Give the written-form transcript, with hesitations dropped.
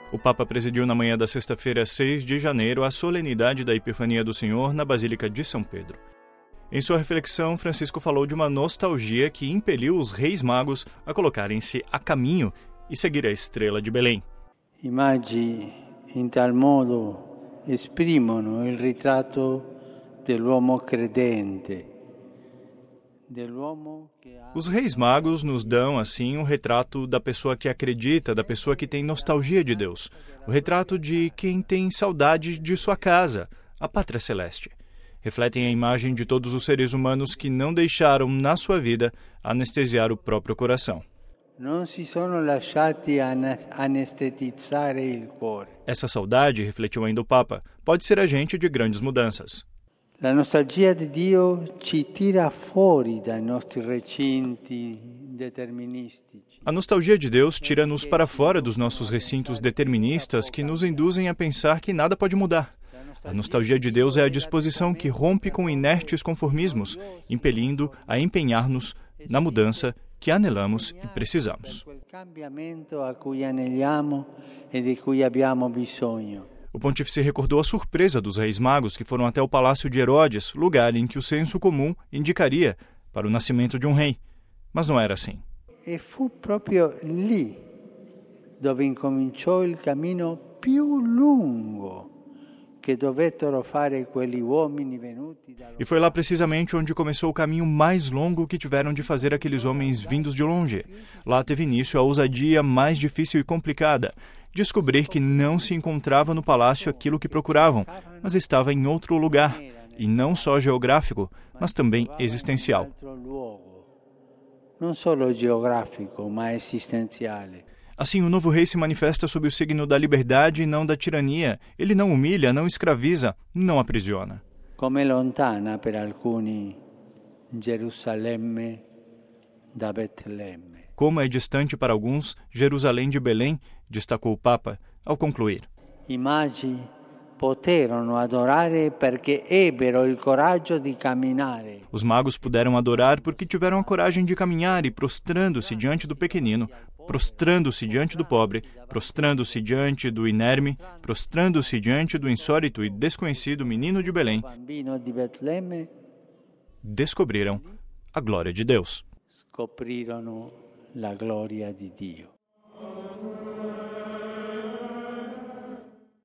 O Papa presidiu na manhã da sexta-feira, 6 de janeiro, a solenidade da Epifania do Senhor na Basílica de São Pedro. Em sua reflexão, Francisco falou de uma nostalgia que impeliu os reis magos a colocarem-se a caminho e seguir a estrela de Belém. I magi, in tal modo, esprimono il ritratto dell'uomo credente. Os reis magos nos dão, assim, um retrato da pessoa que acredita, da pessoa que tem nostalgia de Deus. O retrato de quem tem saudade de sua casa, a pátria celeste. Refletem a imagem de todos os seres humanos que não deixaram, na sua vida, anestesiar o próprio coração. Não si sono lasciati anestetizzare il cuore. Essa saudade, refletiu ainda o Papa, pode ser agente de grandes mudanças. La nostalgia di Dio ci tira fuori dai nostri recinti deterministici. A nostalgia de Deus tira-nos para fora dos nossos recintos deterministas que nos induzem a pensar que nada pode mudar. A nostalgia de Deus é a disposição que rompe com inertes conformismos, impelindo a empenhar-nos na mudança que anelamos e precisamos. O pontífice recordou a surpresa dos reis magos que foram até o palácio de Herodes, lugar em que o senso comum indicaria para o nascimento de um rei. Mas não era assim. E fu proprio lì dove incominciò il cammino più lungo che dovettero fare quegli uomini venuti da... E foi lá precisamente onde começou o caminho mais longo que tiveram de fazer aqueles homens vindos de longe. Lá teve início a ousadia mais difícil e complicada. Descobrir que não se encontrava no palácio aquilo que procuravam, mas estava em outro lugar, e não só geográfico, mas também existencial. Não só geográfico, mas existencial. Assim, o novo rei se manifesta sob o signo da liberdade e não da tirania. Ele não humilha, não escraviza, não aprisiona. Como é lontana per alcuni Gerusalemme da Betlemme. Como é distante para alguns Jerusalém de Belém, destacou o Papa, ao concluir. I magi poterono adorare perché ebbero il coraggio di camminare. Os magos puderam adorar porque tiveram a coragem de caminhar e, prostrando-se diante do pequenino, prostrando-se diante do pobre, prostrando-se diante do inerme, prostrando-se diante do insólito e desconhecido menino de Belém, descobriram a glória de Deus. Scoprirono la gloria di Dio.